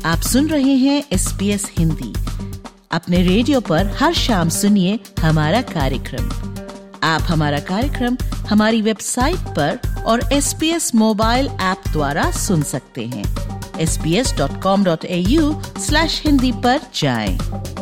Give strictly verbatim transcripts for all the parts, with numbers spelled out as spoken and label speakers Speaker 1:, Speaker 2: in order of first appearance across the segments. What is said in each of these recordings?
Speaker 1: आप सुन रहे हैं एस बी एस हिंदी। अपने रेडियो पर हर शाम सुनिए हमारा कार्यक्रम। आप हमारा कार्यक्रम हमारी वेबसाइट पर और S B S mobile app द्वारा सुन सकते हैं। S B S dot com dot A U slash Hindi पर जाएं।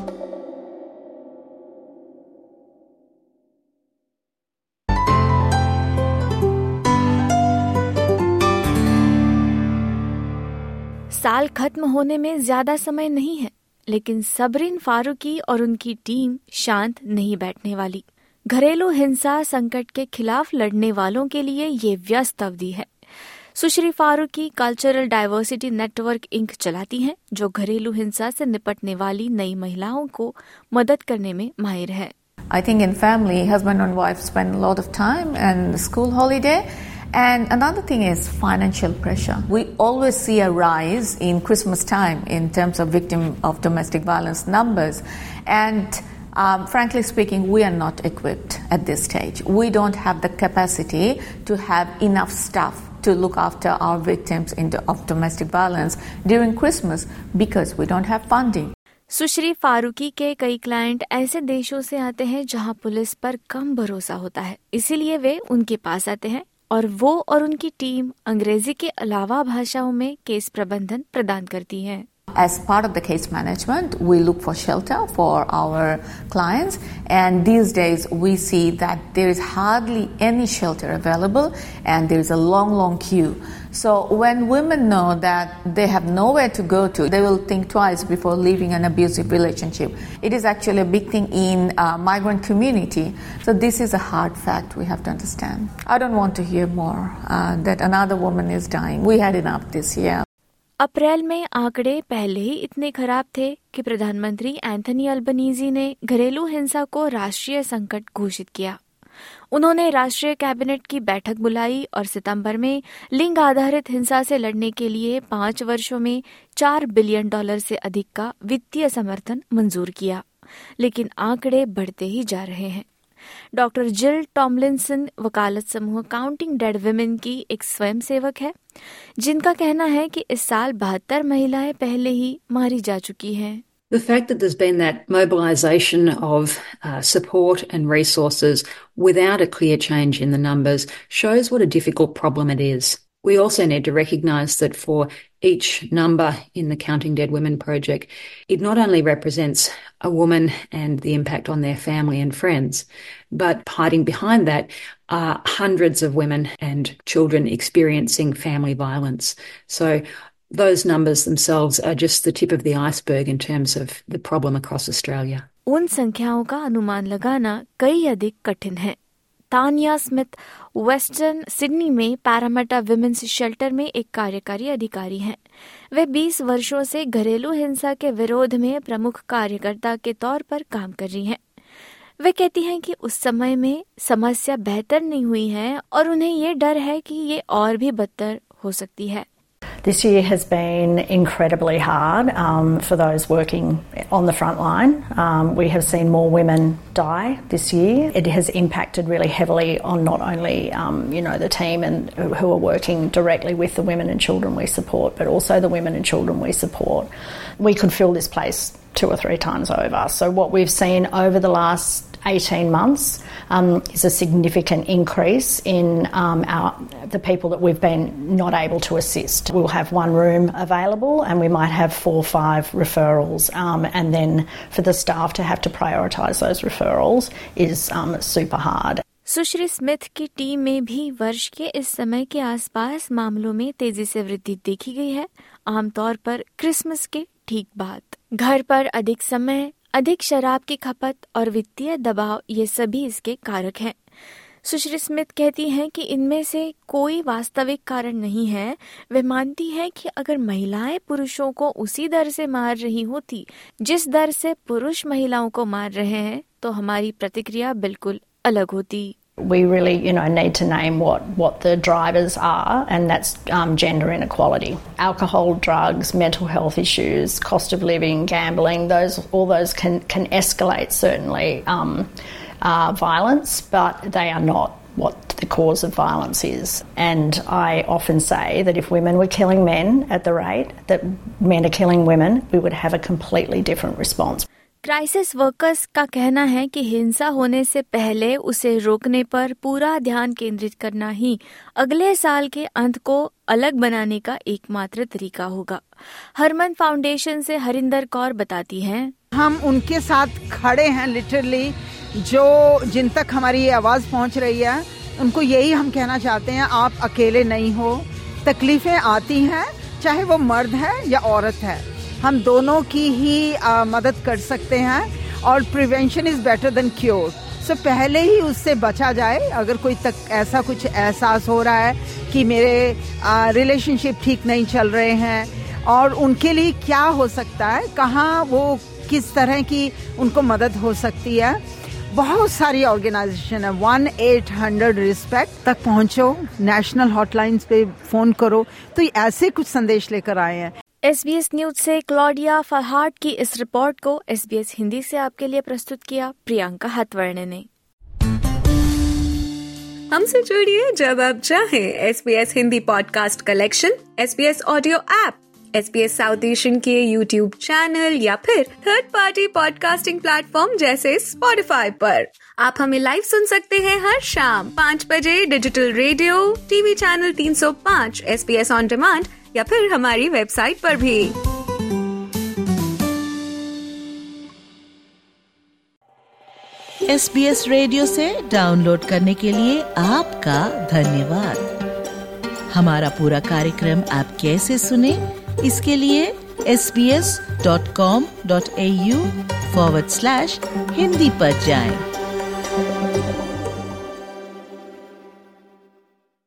Speaker 2: साल खत्म होने में ज्यादा समय नहीं है, लेकिन सबरीन फारूकी और उनकी टीम शांत नहीं बैठने वाली। घरेलू हिंसा संकट के खिलाफ लड़ने वालों के लिए ये व्यस्त अवधि है। सुश्री Farooqui cultural diversity network inc चलाती हैं, जो घरेलू हिंसा से निपटने वाली नई महिलाओं को मदद करने में माहिर है।
Speaker 3: I think in family, husband and wife spend a lot of time and school holiday. And another thing is financial pressure. We always see a rise in Christmas time in terms of victim of domestic violence numbers. And um, frankly speaking, we are not equipped at this stage. We don't have the capacity to have enough staff to look after our victims in the, of domestic violence during Christmas because we don't have funding.
Speaker 2: सुश्री फारूकी के कई client ऐसे देशों से आते हैं जहां police पर कम भरोसा होता है, इसीलिए वे उनके पास आते हैं और वो और उनकी टीम अंग्रेजी के अलावा भाषाओं में केस प्रबंधन प्रदान करती है।
Speaker 3: As part of the case management, we look for shelter for our clients, and these days we see that there is hardly any shelter available and there is a long, long queue. So when women know that they have nowhere to go to, they will think twice before leaving an abusive relationship. It is actually a big thing in uh, migrant community. So this is a hard fact we have to understand. I don't want to hear more uh, that another woman is dying. We had enough this year.
Speaker 2: अप्रैल में आंकड़े पहले ही इतने खराब थे कि प्रधानमंत्री Anthony Albanese ने घरेलू हिंसा को राष्ट्रीय संकट घोषित किया। उन्होंने राष्ट्रीय कैबिनेट की बैठक बुलाई और सितंबर में लिंग आधारित हिंसा से लड़ने के लिए पांच वर्षों में चार बिलियन डॉलर से अधिक का वित्तीय समर्थन मंजूर किया, लेकिन आंकड़े बढ़ते ही जा रहे हैं। डॉक्टर जिल टॉमलिंसन वकालत समूह काउंटिंग डेड विमेन की एक स्वयंसेवक है, जिनका कहना है कि इस साल बहत्तर महिलाएं पहले ही मारी जा चुकी हैं।
Speaker 4: The fact that there's been that mobilisation of uh, support and resources without a clear change in the numbers shows what a difficult problem it is. We also need to recognise that for each number in the Counting Dead Women project, it not only represents a woman and the impact on their family and friends, but hiding behind that are hundreds of women and children experiencing family violence. So those numbers themselves are just the tip of the iceberg in terms of the problem across Australia.
Speaker 2: उन संख्याओं का अनुमान लगाना कई अधिक कठिन है। Tania Smith Western Sydney में पैरामेटा विमेन्स शेल्टर में एक कार्यकारी अधिकारी हैं। वे बीस वर्षों से घरेलू हिंसा के विरोध में प्रमुख कार्यकर्ता के तौर पर काम कर रही हैं। वे कहती हैं कि उस समय में समस्या बेहतर नहीं हुई है और उन्हें ये डर है कि ये और भी बदतर हो सकती है।
Speaker 5: This year has been incredibly hard um, for those working on the front line. Um, we have seen more women die this year. It has impacted really heavily on not only um, you know the team and who are working directly with the women and children we support, but also the women and children we support. We could fill this place two or three times over. So what we've seen over the last eighteen months um, is a significant increase in um, our, the people that we've been not able to assist. We'll have one room available and we might have four or five referrals, um, and then for the staff to have to prioritise those referrals is um, super hard.
Speaker 2: सुश्री Smith की team में भी वर्ष के इस समय के आसपास मामलों में तेजी से वृद्धि देखी गई है, आमतौर पर क्रिसमस के ठीक बाद। घर पर अधिक समय, अधिक शराब की खपत और वित्तीय दबाव ये सभी इसके कारक हैं। सुश्री स्मिथ कहती हैं कि इनमें से कोई वास्तविक कारण नहीं है। वे मानती हैं कि अगर महिलाएं पुरुषों को उसी दर से मार रही होती जिस दर से पुरुष महिलाओं को मार रहे हैं, तो हमारी प्रतिक्रिया बिल्कुल अलग होती।
Speaker 5: We really, you know, need to name what, what the drivers are, and that's um, gender inequality. Alcohol, drugs, mental health issues, cost of living, gambling, those all those can, can escalate certainly um, uh, violence, but they are not what the cause of violence is. And I often say that if women were killing men at the rate that men are killing women, we would have a completely different response.
Speaker 2: Crisis workers का कहना है कि हिंसा होने से पहले उसे रोकने पर पूरा ध्यान केंद्रित करना ही अगले साल के अंत को अलग बनाने का एकमात्र तरीका होगा। हरमन फाउंडेशन से हरिंदर कौर बताती हैं,
Speaker 6: हम उनके साथ खड़े हैं लिटरली, जो जिन तक हमारी ये आवाज़ पहुंच रही है उनको यही हम कहना चाहते हैं, आप अकेले नहीं हो। तकलीफ़ें आती हैं, चाहे वो मर्द है या औरत है, हम दोनों की ही आ, मदद कर सकते हैं और prevention is better than cure. So पहले ही उससे बचा जाए। अगर कोई तक ऐसा कुछ एहसास हो रहा है कि मेरे रिलेशनशिप ठीक नहीं चल रहे हैं और उनके लिए क्या हो सकता है, कहाँ वो किस तरह की उनको मदद हो सकती है, बहुत सारी ऑर्गेनाइजेशन है। वन एट हंड्रेड रिस्पेक्ट तक पहुंचो, नेशनल हॉटलाइंस पे फोन करो। तो ऐसे कुछ संदेश लेकर आए हैं।
Speaker 2: एसबीएस न्यूज से क्लॉडिया फरहाट की इस रिपोर्ट को एसबीएस हिंदी से आपके लिए प्रस्तुत किया प्रियंका हथवर्णे ने।
Speaker 7: हमसे जुड़िए जब आप चाहें। SBS Hindi podcast collection, SBS audio app, SBS South Asian के यूट्यूब चैनल या फिर थर्ड पार्टी पॉडकास्टिंग प्लेटफॉर्म जैसे स्पॉटिफाई पर। आप हमें लाइव सुन सकते हैं हर शाम पाँच बजे डिजिटल रेडियो, टीवी चैनल तीन सौ पाँच, एसबीएस ऑन डिमांड या फिर हमारी वेबसाइट पर भी।
Speaker 1: एसबीएस रेडियो से डाउनलोड करने के लिए आपका धन्यवाद। हमारा पूरा कार्यक्रम आप कैसे सुने, इसके लिए S B S dot com dot A U forward slash Hindi पर जाएं।